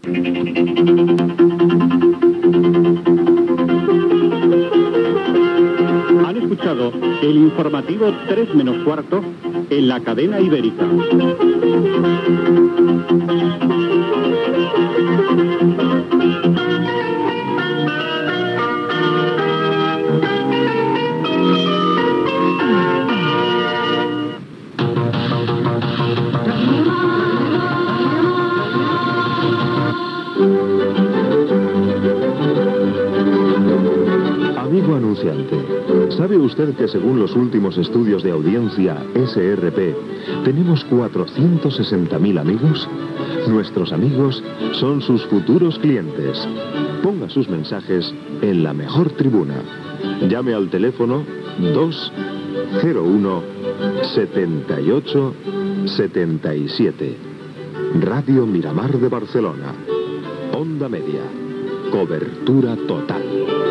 Han escuchado el informativo 3 menos cuarto en la cadena Ibérica. Amigo anunciante, ¿sabe usted que según los últimos estudios de audiencia SRP, tenemos 460.000 amigos? Nuestros amigos son sus futuros clientes. Ponga sus mensajes en la mejor tribuna. Llame al teléfono 201 78 77. Radio Miramar de Barcelona. Onda Media. Cobertura total.